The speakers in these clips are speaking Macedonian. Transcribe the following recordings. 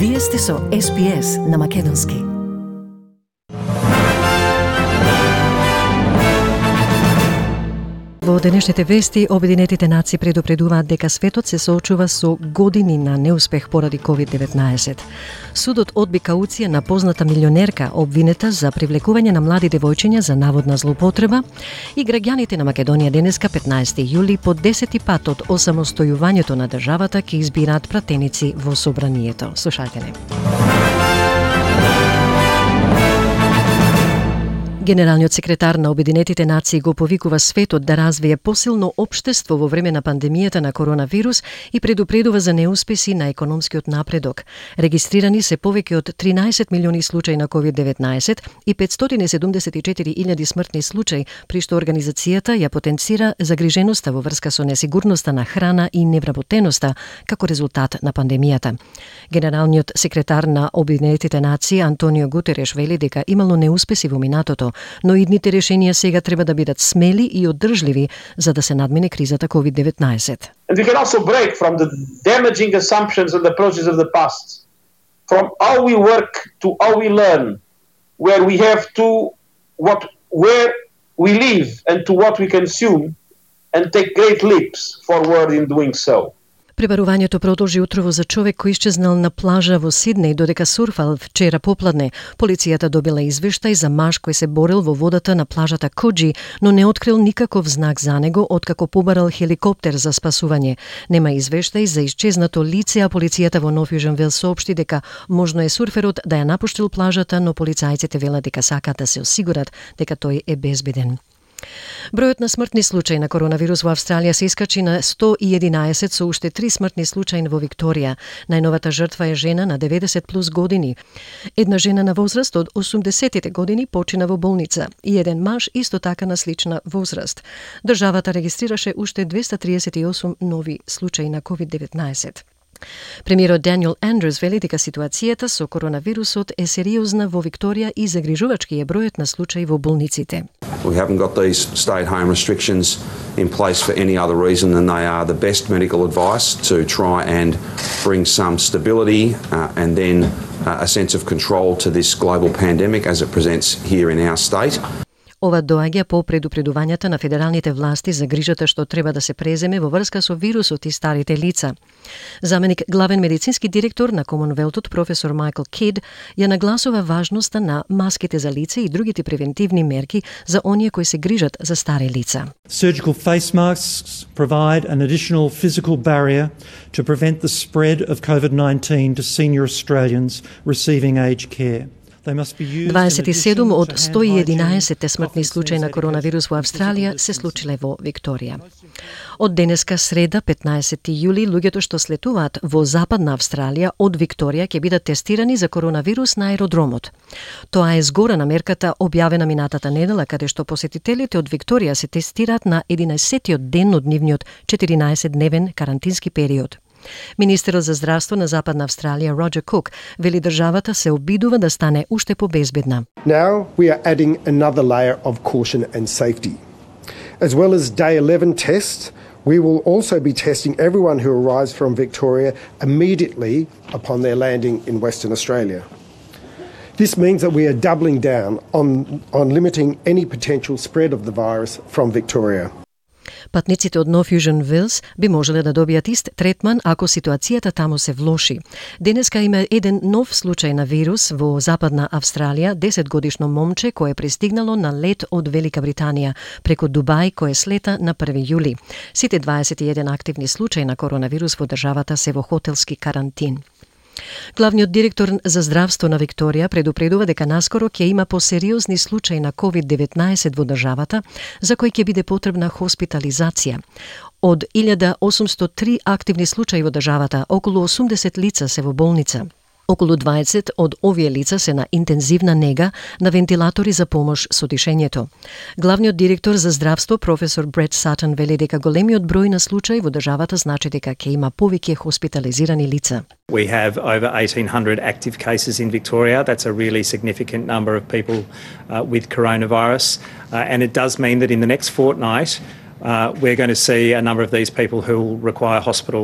Вие сте со SPS на Македонски. Во денешните вести, Обединетите нации предупредуваат дека светот се соочува со години на неуспех поради COVID-19. Судот одби кауција на позната милионерка обвинета за привлекување на млади девојчиња за наводна злоупотреба и граѓаните на Македонија денеска 15 јули по 10-ти пат од осамостојувањето на државата ќе избираат пратеници во собранието. Слушајте не. Генералниот секретар на Обединетите нации го повикува светот да развие посилно општество во време на пандемијата на коронавирус и предупредува за неуспеси на економскиот напредок. Регистрирани се повеќе од 13 милиони случаи на COVID-19 и 574.000 смртни случаи, при што организацијата ја потенцира загриженоста во врска со несигурноста на храна и невработеноста како резултат на пандемијата. Генералниот секретар на Обединетите нации Антонио Гутереш вели дека имало неуспеси во минатото, но идните решенија сега треба да бидат смели и одржливи за да се надмине кризата COVID-19. And we can also break from the damaging assumptions and approaches of the past, from how we work to how we learn, where we have to where we live and to what we consume, and take great leaps forward in doing so. Пребарувањето продолжи утрово за човек кој исчезнал на плажа во Сиднеј додека сурфал вчера попладне. Полицијата добила извештај за маж кој се борел во водата на плажата Коџи, но не открил никаков знак за него откако побарал хеликоптер за спасување. Нема извештај за исчезнато лице, а полицијата во Нов Јужен Велс соопшти дека можно е сурферот да ја напуштил плажата, но полицајците велат дека сакаат да се осигурат дека тој е безбеден. Бројот на смртни случаи на коронавирус во Австралија се искачи на 111 со уште 3 смртни случаи во Викторија. Најновата жртва е жена на 90 плюс години. Една жена на возраст од 80-тите години почина во болница и еден маж исто така на слична возраст. Државата регистрираше уште 238 нови случаи на COVID-19. Премиерот Даниел Андрус вели дека ситуацијата со коронавирусот е сериозна во Викторија и загрижувачки е бројот на случаи во болниците. We haven't got these stay-at-home restrictions in place for any other reason than they are the best medical advice to try and bring some stability and then a sense of control to this global pandemic as it presents here in our state. Ова доаѓа по предупредувањата на федералните власти за грижата што треба да се преземе во врска со вирусот и старите лица. Заменик главен медицински директор на Комонвелтот, професор Майкл Кид, ја нагласува важноста на маските за лице и другите превентивни мерки за оние кои се грижат за стари лица. Surgical face masks provide an additional physical barrier to prevent the spread of COVID-19 to senior Australians receiving aged care. 27 од 111 смртни случаи на коронавирус во Австралија се случиле во Викторија. Од денеска среда, 15 јули, луѓето што слетуваат во Западна Австралија од Викторија ќе бидат тестирани за коронавирус на аеродромот. Тоа е згора на мерката објавена минатата недела, каде што посетителите од Викторија се тестираат на 11-тиот ден од нивниот 14-дневен карантински период. Министерот за здравство на Западна Австралија Роджер Кук вели државата се обидува да стане уште побезбедна. Now we are adding another layer of caution and safety. As well as day 11 tests, we will also be testing everyone who arrives from Victoria immediately upon their landing in Western Australia. This means that we are doubling down on limiting any potential spread of the virus from Victoria. Патниците од Нов Јужен Велс би можеле да добијат ист третман ако ситуацијата таму се влоши. Денеска има еден нов случај на вирус во Западна Австралија, 10-годишно момче кое пристигнало на лет од Велика Британија преку Дубај кое слета на 1 јули. Сите 21 активни случаи на коронавирус во државата се во хотелски карантин. Главниот директор за здравство на Викторија предупредува дека наскоро ќе има посериозни случаи на COVID-19 во државата, за кои ќе биде потребна хоспитализација. Од 1803 активни случаи во државата, околу 80 лица се во болница. Околу 20 од овие лица се на интензивна нега на вентилатори за помош со дишењето. Главниот директор за здравство, професор Брет Сатан, вели дека големиот број на случаи во државата значи дека ќе има повеќе хоспитализирани лица. We have over 1,800 active cases in Victoria. That's a really significant number of people with coronavirus. And it does mean that in the next fortnight, we're going to see a number of these people who will require hospital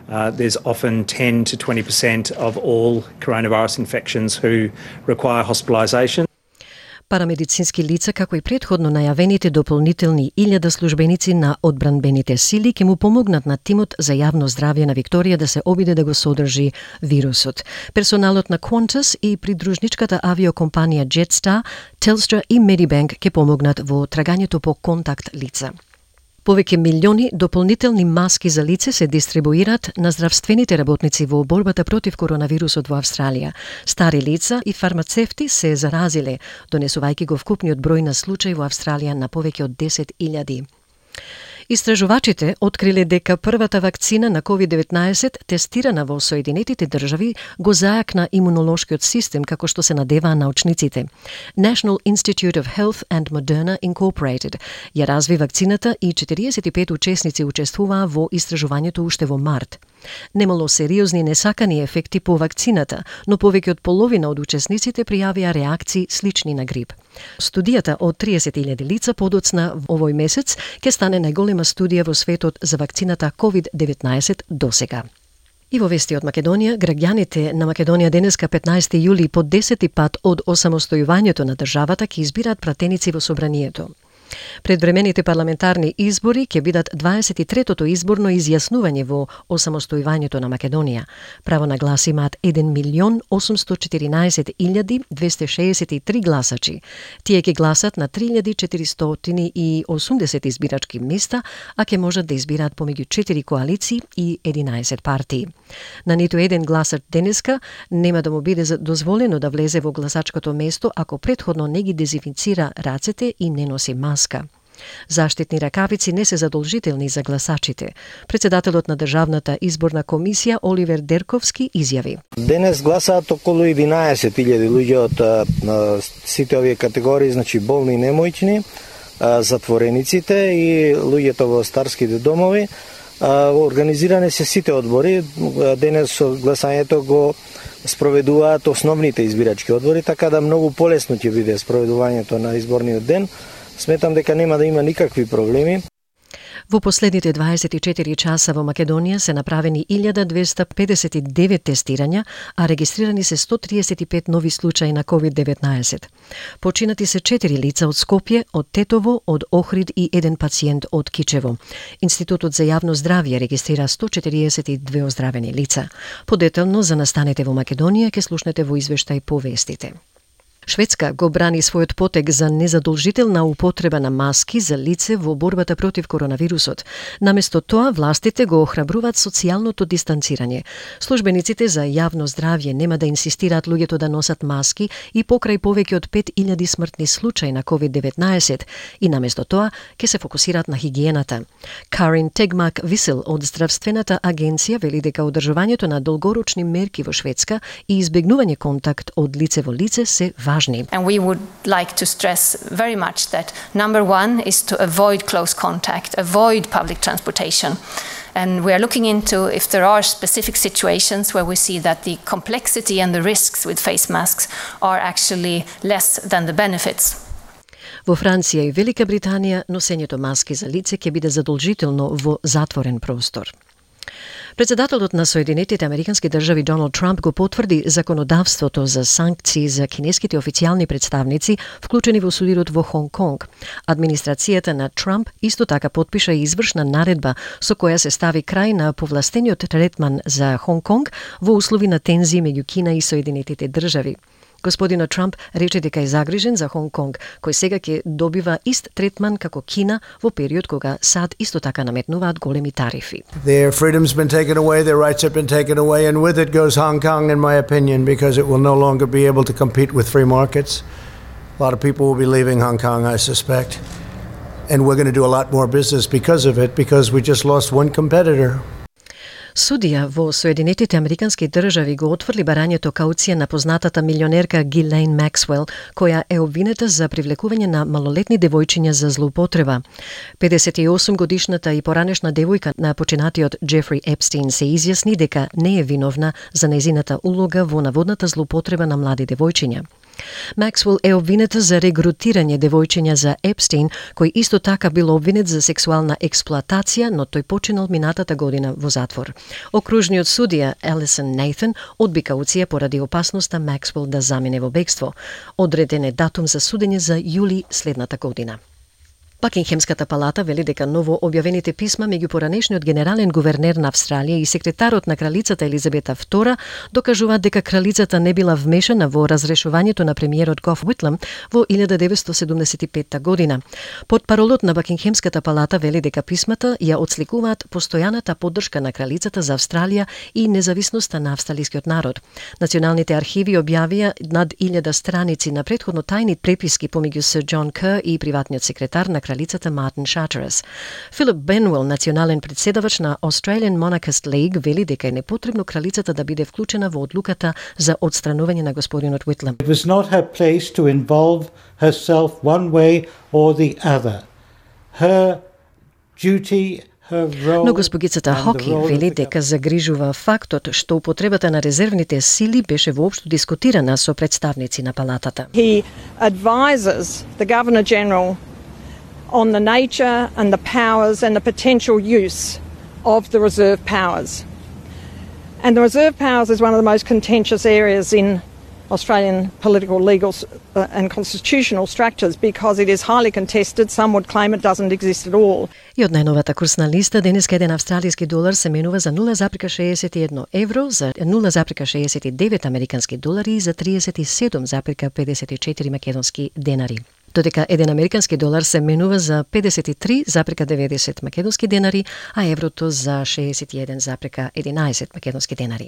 There's often 10 to 20% of all coronavirus infections who require hospitalisation. Парамедицински лица, како и претходно најавените дополнителни 1000 службеници на одбранбените сили, ќе му помогнат на тимот за јавно здравје на Викторија да се обиде да го содржи вирусот. Персоналот на Qantas и придружничката авиокомпанија Jetstar, Telstra и Medibank ќе помогнат во трагањето по контакт лица. Повеќе милиони дополнителни маски за лице се дистрибуираат на здравствените работници во борбата против коронавирусот во Австралија. Стари лица и фармацевти се заразиле, донесувајќи го вкупниот број на случаи во Австралија на повеќе од 10.000. Истражувачите откриле дека првата вакцина на COVID-19 тестирана во Соединетите држави го зајакна имунолошкиот систем, како што се надеваа научниците. National Institute of Health and Moderna Incorporated ја разви вакцината и 45 учесници учествуваа во истражувањето уште во март. Немало сериозни несакани ефекти по вакцината, но повеќе од половина од учесниците пријавија реакции слични на грип. Студијата од 30.000 лица подоцна овој месец ќе стане најголема студија во светот за вакцината COVID-19 досега. И во вести од Македонија, граѓаните на Македонија денеска 15 јули по 10 пат од осамостојувањето на државата ќе избираат пратеници во собранието. Предвремените парламентарни избори ќе бидат 23-тото изборно изјаснување во осамостојувањето на Македонија. Право на глас имаат 1.814.263 гласачи. Тие ќе гласат на 3.480 избирачки места, а ќе можат да избираат помеѓу 4 коалиции и 11 партии. На ниту еден гласач денеска нема да му биде дозволено да влезе во гласачкото место ако претходно не ги дезинфицира рацете и не носи маска. Заштитни ракавици не се задолжителни за гласачите. Председателот на Државната изборна комисија Оливер Дерковски изјави: Денес гласаат околу 11.000 луѓе од сите овие категории, значи болни и немојчни, затворениците и луѓето во старските домови. Организирани се сите одбори. Денес гласањето го спроведуваат основните избирачки одбори, така да многу полесно ќе биде спроведувањето на изборниот ден. Сметам дека нема да има никакви проблеми. Во последните 24 часа во Македонија се направени 1259 тестирања, а регистрирани се 135 нови случаи на COVID-19. Починати се 4 лица од Скопје, од Тетово, од Охрид и еден пациент од Кичево. Институтот за јавно здравје регистрира 142 оздравени лица. Подетелно за настанете во Македонија ќе слушнете во извештај по вестите. Шведска го брани својот потег за незадолжителна употреба на маски за лице во борбата против коронавирусот. Наместо тоа, властите го охрабруваат социјалното дистанцирање. Службениците за јавно здравје нема да инсистираат луѓето да носат маски и покрај повеќе од 5.000 смртни случаи на COVID-19 и наместо тоа ќе се фокусираат на хигиената. Карин Тегмак Висел од Здравствената агенција вели дека одржувањето на долгорочни мерки во Шведска и избегнување контакт од лице во лице се важни. And we would like to stress very much that number one is to avoid close contact, avoid public transportation. And we are looking into if there are specific situations where we see that the complexity and the risks with face masks are actually less than the benefits. Во Франција и Велика Британија носењето маски за лице ќе биде задолжително во затворен простор. Председателот на Соединетите Американски држави Доналд Трамп го потврди законодавството за санкции за кинеските официјални представници вклучени во судирот во Хонг Конг. Администрацијата на Трамп исто така потпиша и извршна наредба со која се стави крај на повластениот третман за Хонг Конг во услови на тензии меѓу Кина и Соединетите држави. Господинот Трамп рече дека е загрижен за Хонг Конг, кој сега ќе добива ист третман како Кина во период кога САД исто така наметнуваат големи тарифи. Their freedom's been taken away, their rights have been taken away, and with it goes Hong Kong, in my opinion, because it will no longer be able to compete with free markets. A lot of people will be leaving Hong Kong, I suspect. And we're going to do a lot more business because of it, because we just lost one competitor. Судија во Соединетите Американски држави го отфрли барањето кауција на познатата милионерка Гилејн Максвел, која е обвинета за привлекување на малолетни девојчиња за злоупотреба. 58 годишната и поранешна девојка на починатиот Джефри Епстин се изјасни дека не е виновна за нејзината улога во наводната злоупотреба на млади девојчиња. Максвел е обвинет за регрутирање девојчиња за Епстин, кој исто така бил обвинет за сексуална експлоатација, но тој починал минатата година во затвор. Окружниот судија Елисон Нейтан одби кауција поради опасноста Максвел да замине во бегство. Одреден е датум за судење за јули следната година. Бакингемската палата вели дека ново објавените писма меѓу поранешниот генерален гувернер на Австралија и секретарот на кралицата Елизабета II докажуваат дека кралицата не била вмешана во разрешувањето на премиерот Гоф Уитлам во 1975 година. Потпаролот на Бакингемската палата вели дека писмата ја отсликуваат постојаната поддршка на кралицата за Австралија и независноста на австралискиот народ. Националните архиви објавија над 1000 страници на претходно тајни преписки помеѓу Сир Џон Кер и приватниот секретар на кралицата Мартин Шартерес. Филип Бенуел, национален председавач на Australian Monarchist League, вели дека е непотребно кралицата да биде вклучена во одлуката за отстранување на господинот Уитлам. It was not her place to involve herself one way or the other. Her duty, her role. Но госпогицата Хоки вели дека загрижува фактот што употребата на резервните сили беше воопшто дискутирана со представници на палатата. He advises the Governor General on the nature and the powers and the potential use of the reserve powers. And the reserve powers is one of the most contentious areas in Australian political, legal and constitutional structures because it is highly contested. Some would claim it doesn't exist at all. И од најновата курсна листа, денеска еден австралиски долар се менува за 0,61 евро, за 0,69 американски долари и за 37,54 македонски денари. Додека еден американски долар се менува за 53,90 македонски денари, а еврото за 61,11 македонски денари.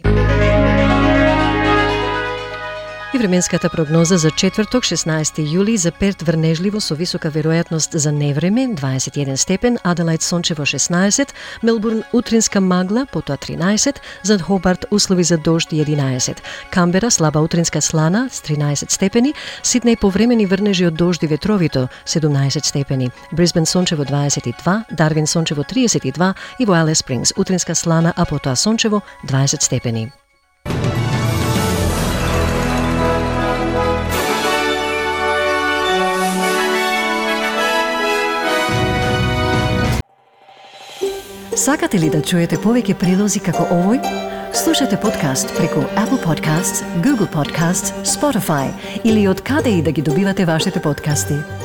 И временската прогноза за четврток, 16 јули, за Перт врнежливо со висока веројатност за невреме, 21 степен, Аделајд сончево 16, Мелбурн утринска магла, потоа 13, за Хобарт услови за дожд 11, Камбера слаба утринска слана с 13 степени, Сиднеј повремени врнежи од дожд и ветровито 17 степени, Брисбен сончево 22, Дарвин сончево 32 и во Алис Спрингс утринска слана, а потоа сончево 20 степени. Сакате ли да чуете повеќе прилози како овој? Слушате подкаст преку Apple Podcasts, Google Podcasts, Spotify или од каде и да ги добивате вашите подкасти.